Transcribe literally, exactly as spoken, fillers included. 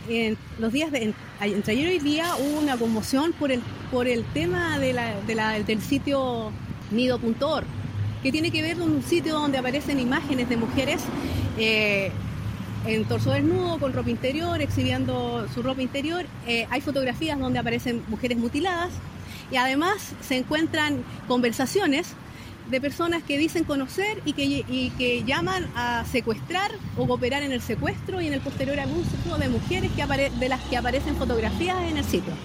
en los días de, en, entre ayer y hoy día hubo una conmoción por el, por el tema de la, de la, del sitio nido punto org, que tiene que ver con un sitio donde aparecen imágenes de mujeres eh, en torso desnudo, con ropa interior, exhibiendo su ropa interior. Eh, hay fotografías donde aparecen mujeres mutiladas y además se encuentran conversaciones de personas que dicen conocer y que, y que llaman a secuestrar o cooperar en el secuestro y en el posterior abuso de mujeres que apare- de las que aparecen fotografías en el sitio.